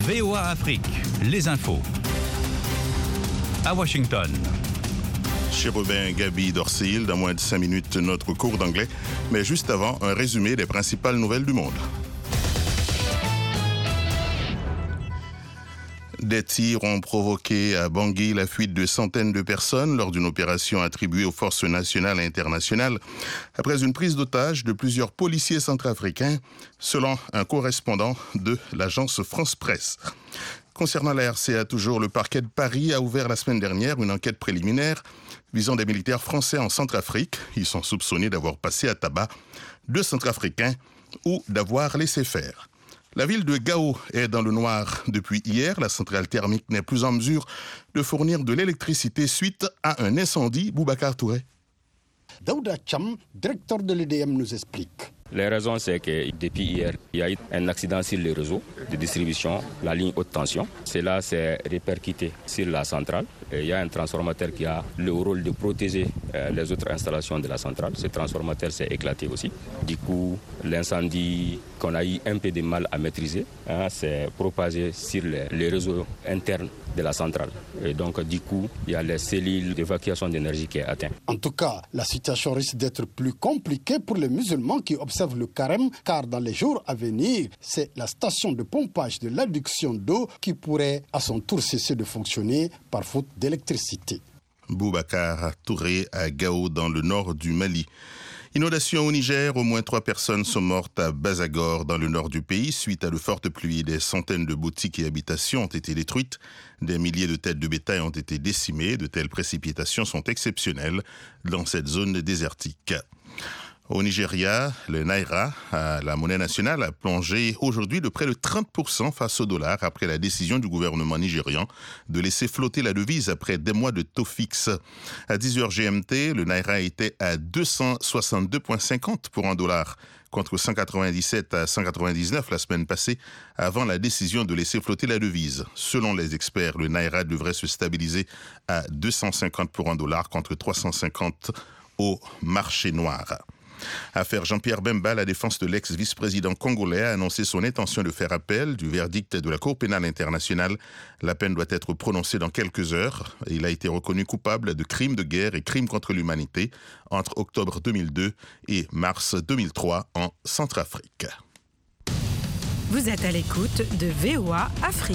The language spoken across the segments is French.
VOA Afrique, les infos. À Washington. Chérubin Gabi Dorsil, dans moins de 5 minutes, notre cours d'anglais. Mais juste avant, un résumé des principales nouvelles du monde. Des tirs ont provoqué à Bangui la fuite de centaines de personnes lors d'une opération attribuée aux forces nationales et internationales après une prise d'otage de plusieurs policiers centrafricains, selon un correspondant de l'agence France Presse. Concernant la RCA, toujours, le parquet de Paris a ouvert la semaine dernière une enquête préliminaire visant des militaires français en Centrafrique. Ils sont soupçonnés d'avoir passé à tabac 2 Centrafricains ou d'avoir laissé faire. La ville de Gao est dans le noir depuis hier. La centrale thermique n'est plus en mesure de fournir de l'électricité suite à un incendie. Boubacar Touré. Daouda Cham, directeur de l'EDM, nous explique. Les raisons, c'est que depuis hier, il y a eu un accident sur les réseaux de distribution, la ligne haute tension. Cela s'est répercuté sur la centrale. Et il y a un transformateur qui a le rôle de protéger les autres installations de la centrale. Ce transformateur s'est éclaté aussi. Du coup, l'incendie qu'on a eu un peu de mal à maîtriser s'est propagé sur les réseaux internes de la centrale. Et donc, du coup, il y a les cellules d'évacuation d'énergie qui est atteinte. En tout cas, la situation risque d'être plus compliquée pour les musulmans qui observent le carême, car dans les jours à venir, c'est la station de pompage de l'adduction d'eau qui pourrait à son tour cesser de fonctionner par faute d'électricité. Boubacar Touré à Gao, dans le nord du Mali. Inondation au Niger, au moins 3 personnes sont mortes à Bazagor, dans le nord du pays, suite à de fortes pluies. Des centaines de boutiques et habitations ont été détruites. Des milliers de têtes de bétail ont été décimées. De telles précipitations sont exceptionnelles dans cette zone désertique. Au Nigeria, le Naira, la monnaie nationale, a plongé aujourd'hui de près de 30% face au dollar après la décision du gouvernement nigérian de laisser flotter la devise après des mois de taux fixe. À 10h GMT, le Naira était à 262,50 pour un dollar, contre 197 à 199 la semaine passée, avant la décision de laisser flotter la devise. Selon les experts, le Naira devrait se stabiliser à 250 pour un dollar, contre 350 au marché noir. Affaire Jean-Pierre Bemba, la défense de l'ex-vice-président congolais a annoncé son intention de faire appel du verdict de la Cour pénale internationale. La peine doit être prononcée dans quelques heures. Il a été reconnu coupable de crimes de guerre et crimes contre l'humanité entre octobre 2002 et mars 2003 en Centrafrique. Vous êtes à l'écoute de VOA Afrique.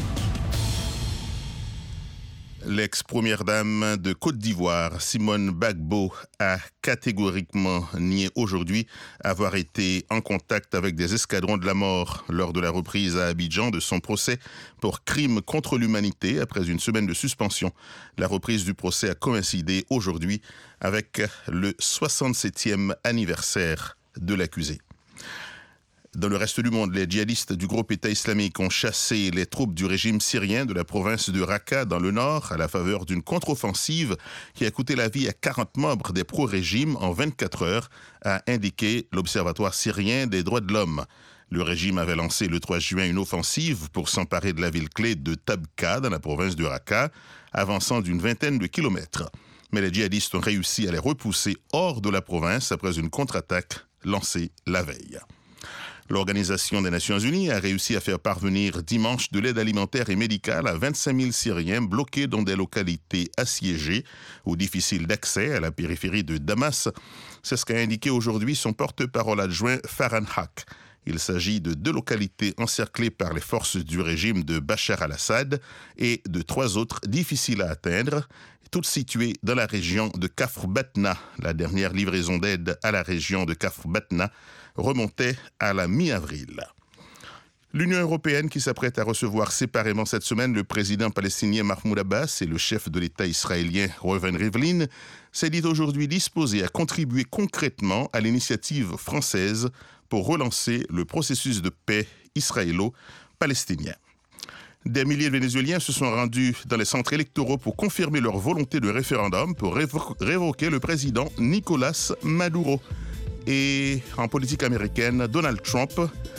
L'ex-première dame de Côte d'Ivoire, Simone Gbagbo, a catégoriquement nié aujourd'hui avoir été en contact avec des escadrons de la mort lors de la reprise à Abidjan de son procès pour crime contre l'humanité après une semaine de suspension. La reprise du procès a coïncidé aujourd'hui avec le 67e anniversaire de l'accusé. Dans le reste du monde, les djihadistes du groupe État islamique ont chassé les troupes du régime syrien de la province de Raqqa dans le nord à la faveur d'une contre-offensive qui a coûté la vie à 40 membres des pro-régimes en 24 heures, a indiqué l'Observatoire syrien des droits de l'homme. Le régime avait lancé le 3 juin une offensive pour s'emparer de la ville clé de Tabqa dans la province de Raqqa, avançant d'une vingtaine de kilomètres. Mais les djihadistes ont réussi à les repousser hors de la province après une contre-attaque lancée la veille. L'Organisation des Nations Unies a réussi à faire parvenir dimanche de l'aide alimentaire et médicale à 25 000 Syriens bloqués dans des localités assiégées ou difficiles d'accès à la périphérie de Damas. C'est ce qu'a indiqué aujourd'hui son porte-parole adjoint Farhan Haq. Il s'agit de 2 localités encerclées par les forces du régime de Bachar al-Assad et de 3 autres difficiles à atteindre, toutes situées dans la région de Kafr Batna. La dernière livraison d'aide à la région de Kafr Batna remontait à la mi-avril. L'Union européenne, qui s'apprête à recevoir séparément cette semaine le président palestinien Mahmoud Abbas et le chef de l'État israélien Reuven Rivlin, s'est dit aujourd'hui disposée à contribuer concrètement à l'initiative française pour relancer le processus de paix israélo-palestinien. Des milliers de Vénézuéliens se sont rendus dans les centres électoraux pour confirmer leur volonté de référendum pour révoquer le président Nicolás Maduro. Et en politique américaine, Donald Trump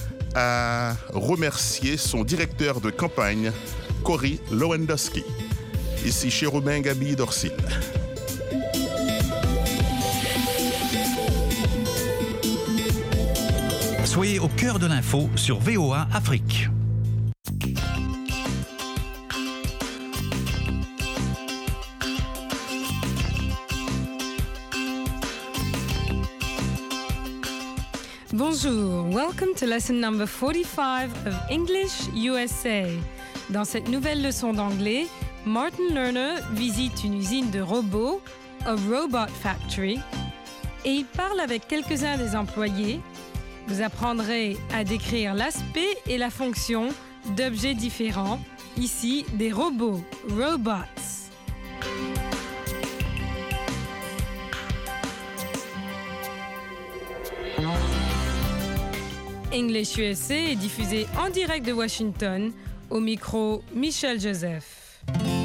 a remercié son directeur de campagne, Cory Lewandowski. Ici Chérubin Gabi Dorsil. Soyez au cœur de l'info sur VOA Afrique. Bonjour, welcome to lesson number 45 of English USA. Dans cette nouvelle leçon d'anglais, Martin Lerner visite une usine de robots, a robot factory, et il parle avec quelques-uns des employés. Vous apprendrez à décrire l'aspect et la fonction d'objets différents, ici des robots, robots. English USA est diffusé en direct de Washington, au micro Michel Joseph.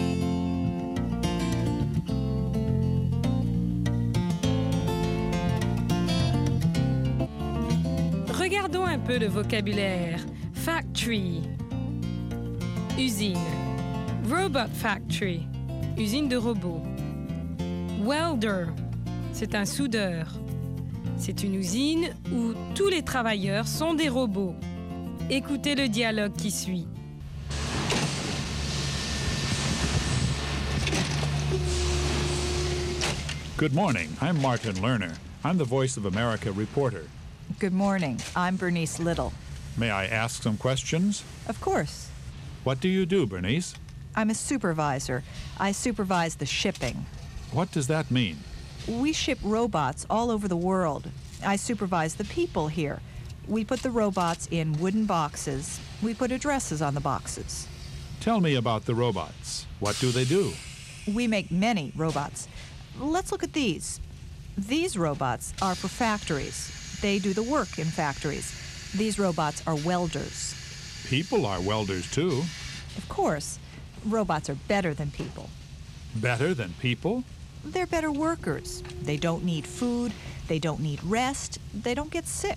Regardons un peu le vocabulaire. Factory, usine. Robot factory, usine de robots. Welder, c'est un soudeur. C'est une usine où tous les travailleurs sont des robots. Écoutez le dialogue qui suit. Good morning. I'm Martin Lerner. I'm the Voice of America reporter. Good morning. I'm Bernice Little. May I ask some questions? Of course. What do you do, Bernice? I'm a supervisor. I supervise the shipping. What does that mean? We ship robots all over the world. I supervise the people here. We put the robots in wooden boxes. We put addresses on the boxes. Tell me about the robots. What do they do? We make many robots. Let's look at these. These robots are for factories. They do the work in factories. These robots are welders. People are welders, too. Of course, robots are better than people. Better than people? They're better workers. They don't need food. They don't need rest. They don't get sick.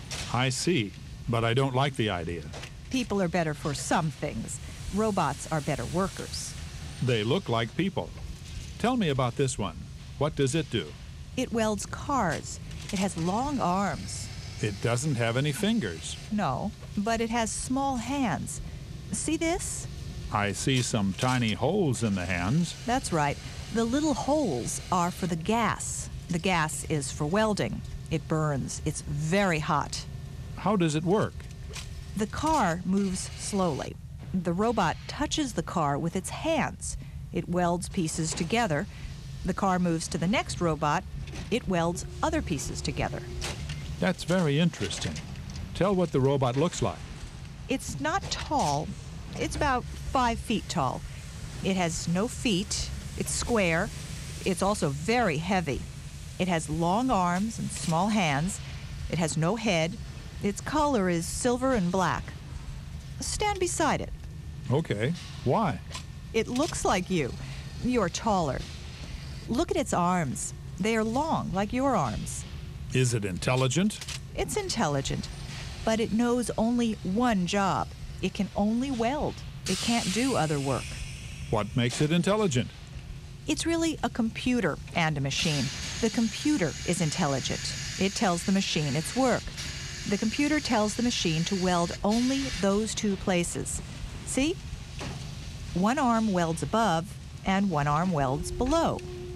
I see, but I don't like the idea. People are better for some things. Robots are better workers. They look like people. Tell me about this one. What does it do? It welds cars. It has long arms. It doesn't have any fingers. No, but it has small hands. See this? I see some tiny holes in the hands. That's right. The little holes are for the gas. The gas is for welding. It burns. It's very hot. How does it work? The car moves slowly. The robot touches the car with its hands. It welds pieces together. The car moves to the next robot. It welds other pieces together. That's very interesting. Tell what the robot looks like. It's not tall. It's about 5 feet tall. It has no feet. It's square. It's also very heavy. It has long arms and small hands. It has no head. Its color is silver and black. Stand beside it. Okay. Why? It looks like you. You're taller. Look at its arms. They are long, like your arms. Is it intelligent? It's intelligent, but it knows only one job. It can only weld. It can't do other work. What makes it intelligent? It's really a computer and a machine. The computer is intelligent. It tells the machine its work. The computer tells the machine to weld only those 2 places. See? One arm welds above, and one arm welds below.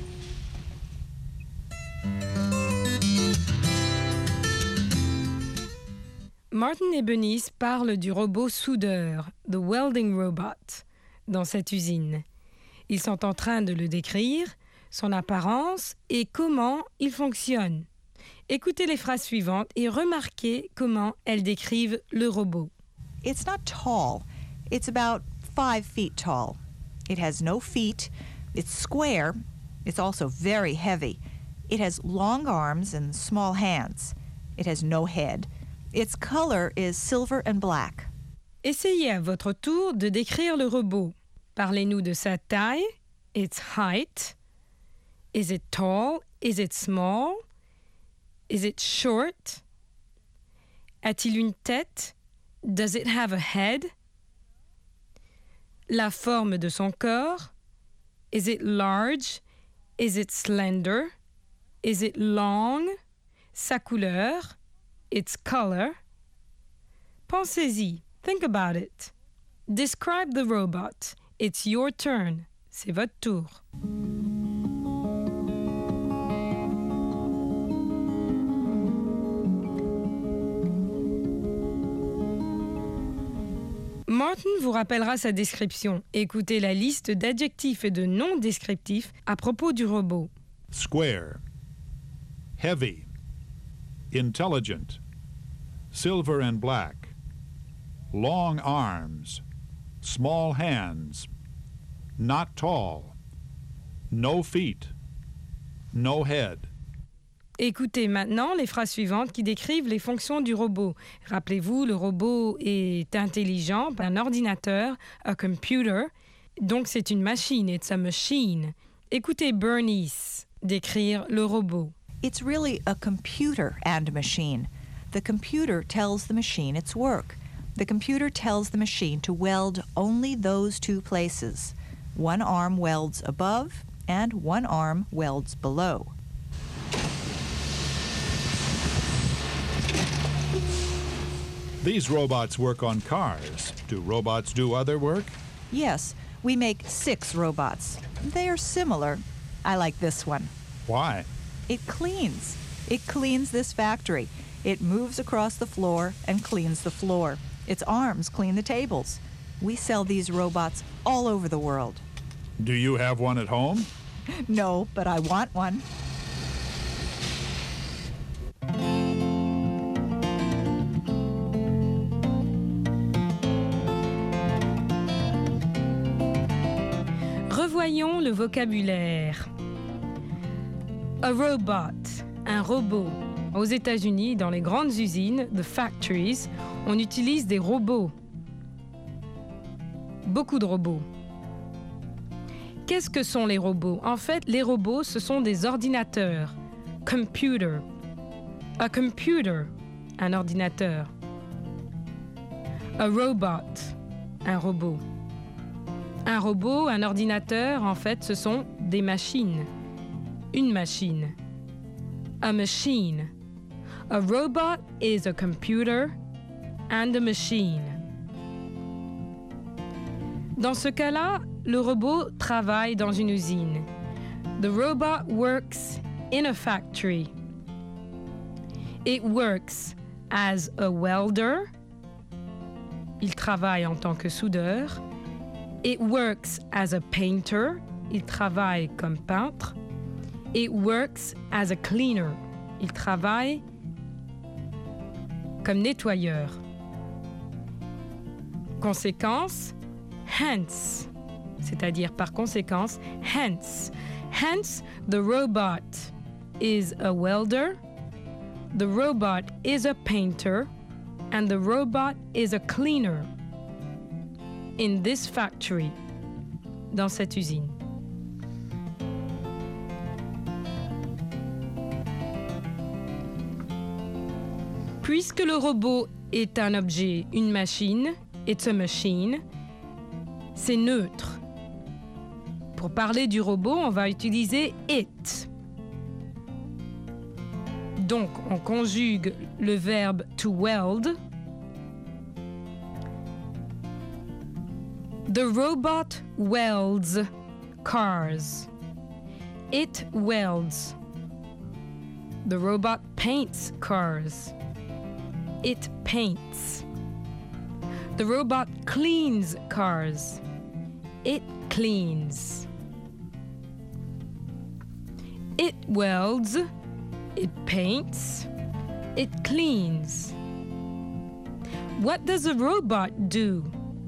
Martin et Bernice parlent du robot soudeur, the welding robot, dans cette usine. Ils sont en train de le décrire, son apparence et comment il fonctionne. Écoutez les phrases suivantes et remarquez comment elles décrivent le robot. It's not tall. It's about 5 feet tall. It has no feet. It's square. It's also very heavy. It has long arms and small hands. It has no head. Its color is silver and black. Essayez à votre tour de décrire le robot. Parlez-nous de sa taille, its height. Is it tall? Is it small? Is it short? A-t-il une tête? Does it have a head? La forme de son corps? Is it large? Is it slender? Is it long? Sa couleur? Its color? Pensez-y. Think about it. Describe the robot. It's your turn. C'est votre tour. Martin vous rappellera sa description. Écoutez la liste d'adjectifs et de noms descriptifs à propos du robot. Square, heavy, intelligent, silver and black, long arms, small hands, not tall, no feet, no head. Écoutez maintenant les phrases suivantes qui décrivent les fonctions du robot. Rappelez-vous, le robot est intelligent, un ordinateur, a computer, donc c'est une machine, it's a machine. Écoutez Bernice décrire le robot. It's really a computer and machine. The computer tells the machine its work. The computer tells the machine to weld only those two places. One arm welds above and one arm welds below. These robots work on cars. Do robots do other work? Yes, we make 6 robots. They are similar. I like this one. Why? It cleans. It cleans this factory. It moves across the floor and cleans the floor. Its arms clean the tables. We sell these robots all over the world. Do you have one at home? No, but I want one. Revoyons le vocabulaire. A robot, un robot. Aux États-Unis, dans les grandes usines, the factories, on utilise des robots. Beaucoup de robots. Qu'est-ce que sont les robots? En fait, les robots, ce sont des ordinateurs. Computer. A computer, un ordinateur. A robot, un robot. Un robot, un ordinateur, en fait, ce sont des machines. Une machine. A machine. A robot is a computer and a machine. Dans ce cas-là, le robot travaille dans une usine. The robot works in a factory. It works as a welder. Il travaille en tant que soudeur. It works as a painter. Il travaille comme peintre. It works as a cleaner. Il travaille comme nettoyeur. Conséquence, hence, c'est-à-dire par conséquence, hence. Hence, the robot is a welder, the robot is a painter, and the robot is a cleaner. In this factory, dans cette usine. Puisque le robot est un objet, une machine, it's a machine, c'est neutre. Pour parler du robot, on va utiliser it. Donc, on conjugue le verbe to weld. The robot welds cars. It welds. The robot paints cars. It paints. The robot cleans cars. It cleans. It welds. It paints. It cleans. What does a robot do?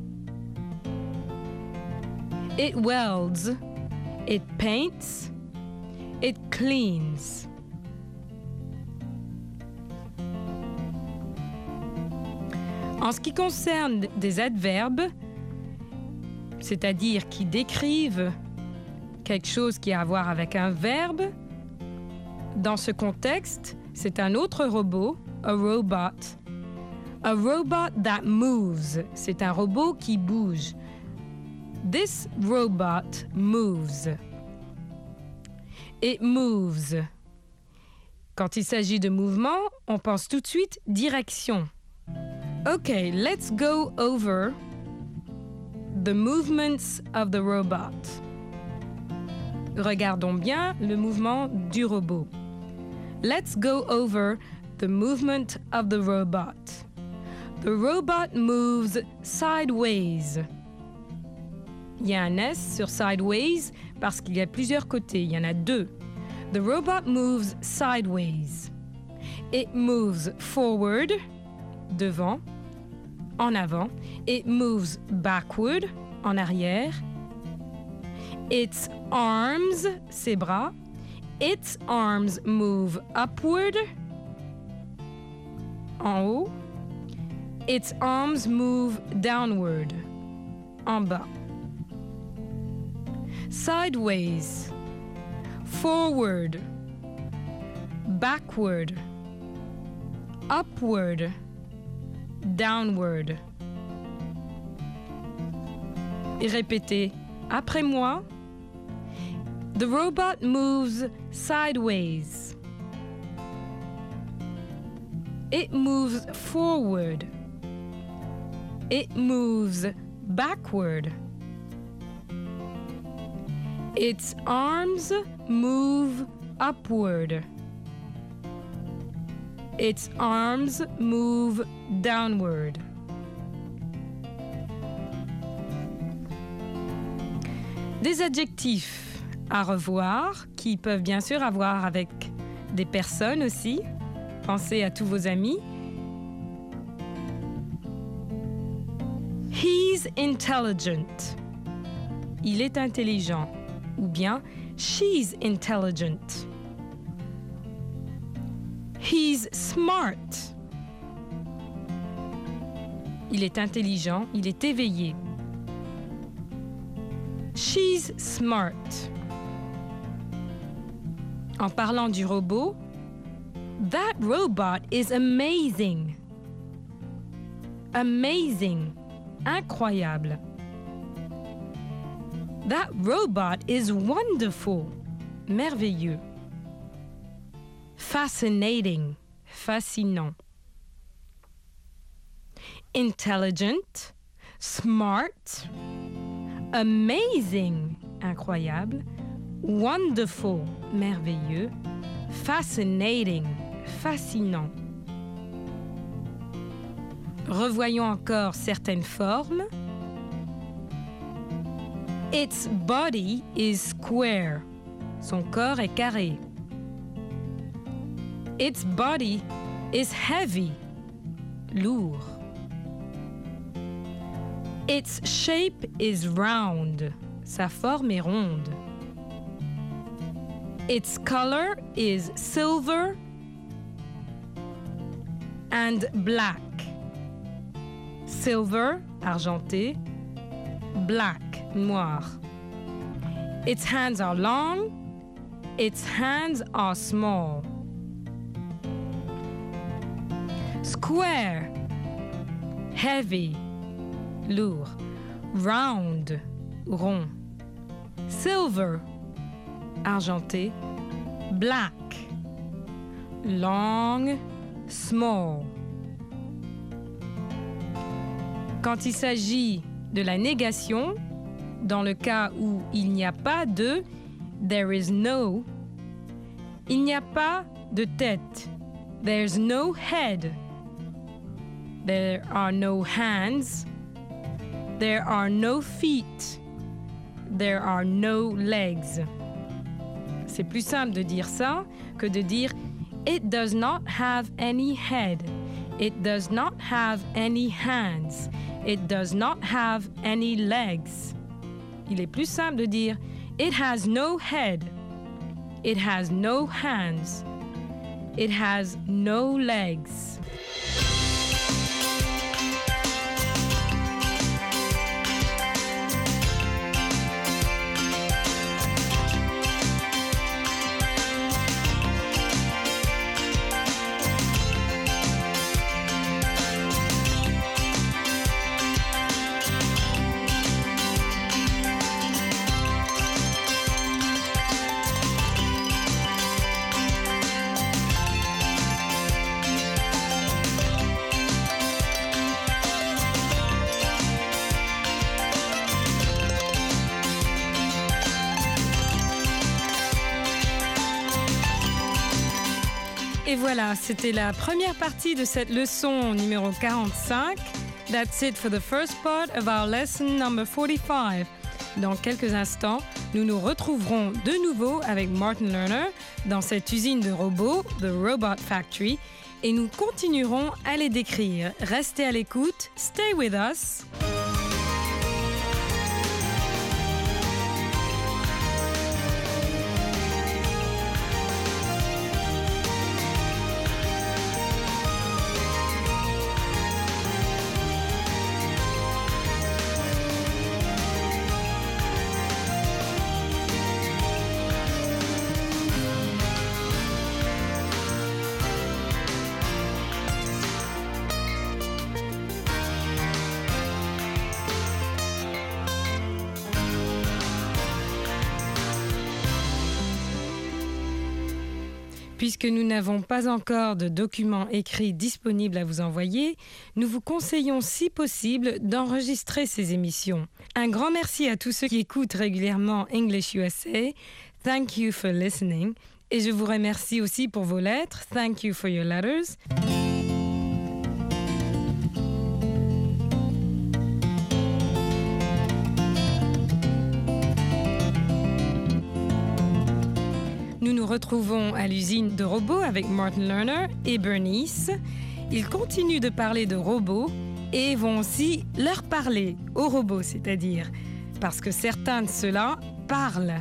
It welds. It paints. It cleans. En ce qui concerne des adverbes, c'est-à-dire qui décrivent quelque chose qui a à voir avec un verbe, dans ce contexte, c'est un autre robot, a robot. A robot that moves, c'est un robot qui bouge. This robot moves. It moves. Quand il s'agit de mouvement, on pense tout de suite direction. Okay, let's go over the movements of the robot. Regardons bien le mouvement du robot. Let's go over the movement of the robot. The robot moves sideways. Il y a un S sur sideways parce qu'il y a plusieurs côtés. Il y en a deux. The robot moves sideways. It moves forward, devant, en avant. It moves backward, en arrière. Its arms, ses bras. Its arms move upward, en haut. Its arms move downward, en bas. Sideways, forward, backward, upward, downward. Et répétez après moi. The robot moves sideways. It moves forward. It moves backward. Its arms move upward. Its arms move downward. Des adjectifs à revoir qui peuvent bien sûr avoir avec des personnes aussi. Pensez à tous vos amis. He's intelligent. Il est intelligent. Ou bien, she's intelligent. He's smart. Il est intelligent, il est éveillé. She's smart. En parlant du robot, that robot is amazing. Amazing. Incroyable. That robot is wonderful. Merveilleux. Fascinating. Fascinant. Intelligent. Smart. Amazing. Incroyable. Wonderful. Merveilleux. Fascinating. Fascinant. Revoyons encore certaines formes. Its body is square. Son corps est carré. Its body is heavy. Lourd. Its shape is round. Sa forme est ronde. Its color is silver and black. Silver, argenté. Black, noir. Its hands are long. Its hands are small. Square, heavy, lourd. Round, rond. Silver, argenté. Black, long, small. Quand il s'agit de la négation, dans le cas où il n'y a pas de there is no, il n'y a pas de tête. There's no head. There are no hands. There are no feet. There are no legs. C'est plus simple de dire ça que de dire it does not have any head. It does not have any hands. It does not have any legs. Il est plus simple de dire it has no head. It has no hands. It has no legs. Et voilà, c'était la première partie de cette leçon numéro 45. That's it for the first part of our lesson number 45. Dans quelques instants, nous nous retrouverons de nouveau avec Martin Lerner dans cette usine de robots, The Robot Factory, et nous continuerons à les décrire. Restez à l'écoute, stay with us. Puisque nous n'avons pas encore de documents écrits disponibles à vous envoyer, nous vous conseillons si possible d'enregistrer ces émissions. Un grand merci à tous ceux qui écoutent régulièrement English USA. Thank you for listening. Et je vous remercie aussi pour vos lettres. Thank you for your letters. Nous nous retrouvons à l'usine de robots avec Martin Lerner et Bernice. Ils continuent de parler de robots et vont aussi leur parler aux robots, c'est-à-dire parce que certains de ceux-là parlent.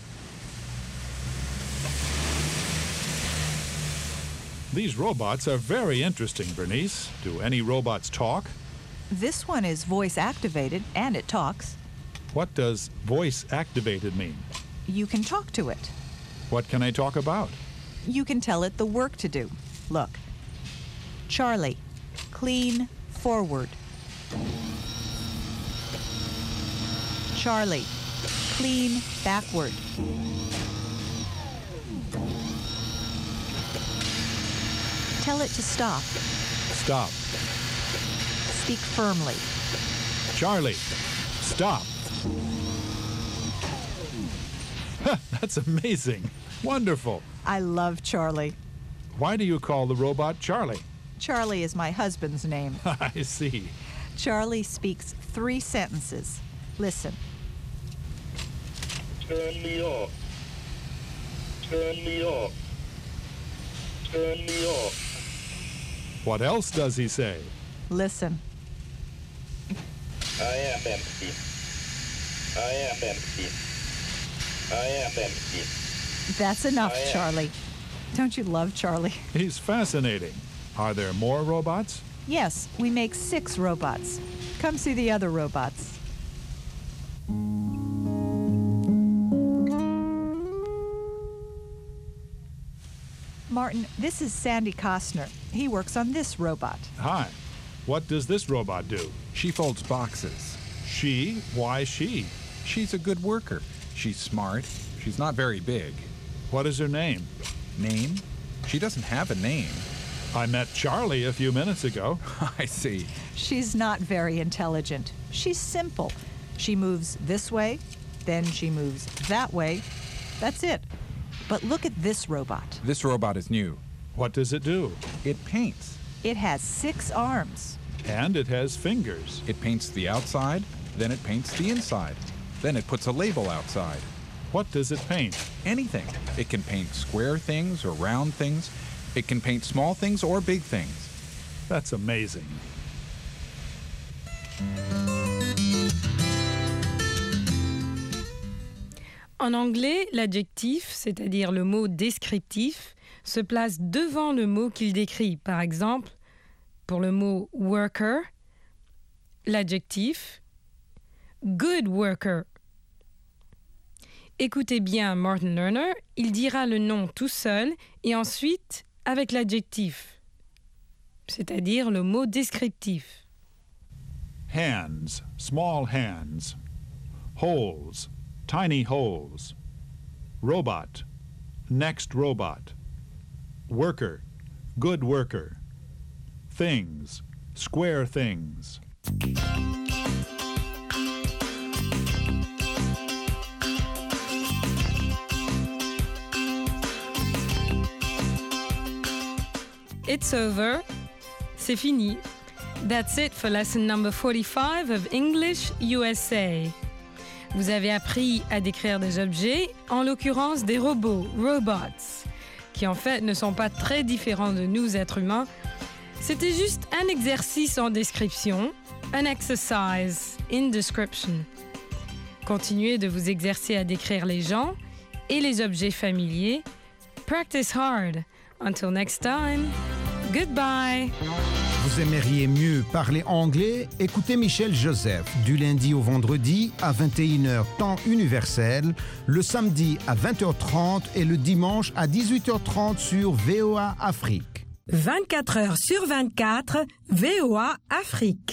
These robots are very interesting, Bernice. Do any robots talk? This one is voice activated and it talks. What does voice activated mean? You can talk to it. What can I talk about? You can tell it the work to do. Look. Charlie, clean forward. Charlie, clean backward. Tell it to stop. Stop. Speak firmly. Charlie, stop. That's amazing. Wonderful. I love Charlie. Why do you call the robot Charlie? Charlie is my husband's name. I see. Charlie speaks 3 sentences. Listen. Turn me off. Turn me off. Turn me off. What else does he say? Listen. I am empty. I am empty. I am empty. That's enough, Charlie. Don't you love Charlie? He's fascinating. Are there more robots? Yes, we make 6 robots. Come see the other robots. Martin, this is Sandy Costner. He works on this robot. Hi. What does this robot do? She folds boxes. She? Why she? She's a good worker. She's smart. She's not very big. What is her name? Name? She doesn't have a name. I met Charlie a few minutes ago. I see. She's not very intelligent. She's simple. She moves this way, then she moves that way. That's it. But look at this robot. This robot is new. What does it do? It paints. It has 6 arms. And it has fingers. It paints the outside, then it paints the inside. Then it puts a label outside. What does it paint? Anything. It can paint square things or round things. It can paint small things or big things. That's amazing. En anglais, l'adjectif, c'est-à-dire le mot descriptif, se place devant le mot qu'il décrit. Par exemple, pour le mot worker, l'adjectif good worker. Écoutez bien Martin Lerner, il dira le nom tout seul et ensuite avec l'adjectif, c'est-à-dire le mot descriptif. Hands, small hands. Holes, tiny holes. Robot, next robot. Worker, good worker. Things, square things. it's over. C'est fini. That's it for lesson number 45 of English USA. Vous avez appris à décrire des objets, en l'occurrence des robots, robots, qui en fait ne sont pas très différents de nous êtres humains. C'était juste un exercice en description, an exercise in description. Continuez de vous exercer à décrire les gens et les objets familiers. Practice hard. Until next time, goodbye. Vous aimeriez mieux parler anglais? Écoutez Michel Joseph du lundi au vendredi à 21h temps universel, le samedi à 20h30 et le dimanche à 18h30 sur VOA Afrique. 24 heures sur 24, VOA Afrique.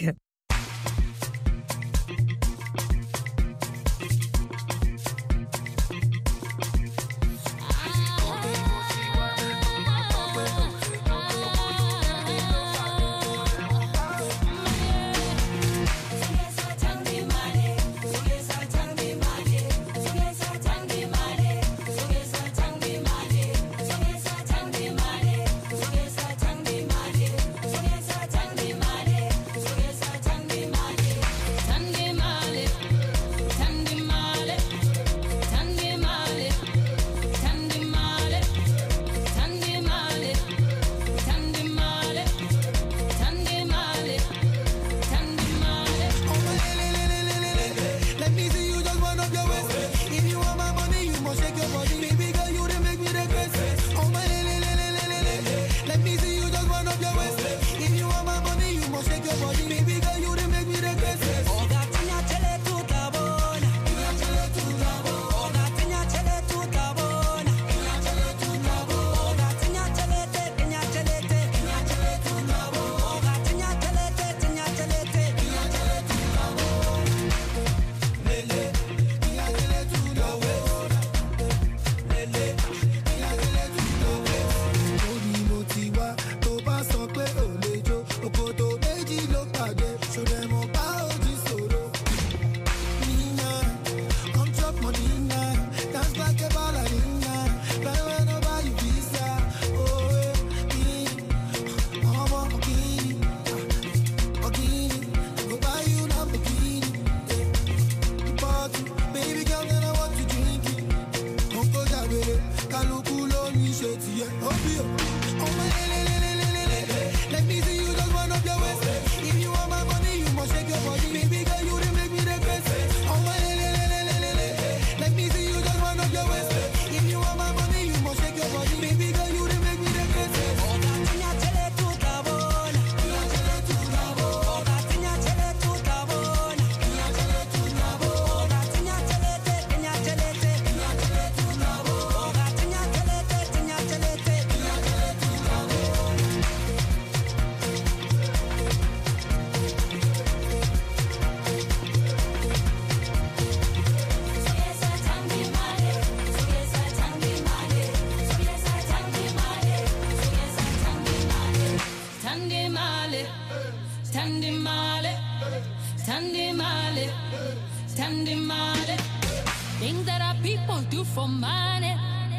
Things that our people do for money.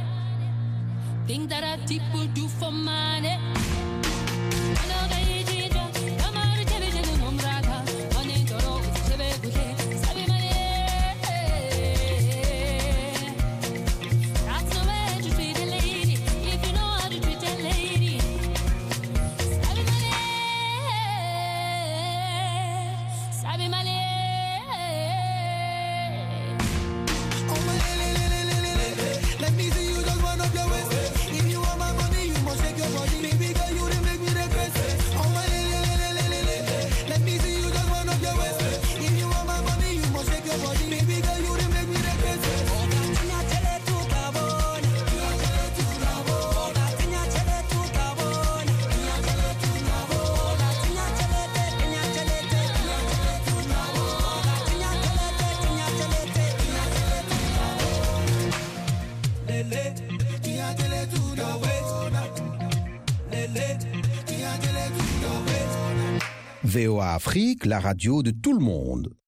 Things that our people do for money. VOA Afrique, la radio de tout le monde.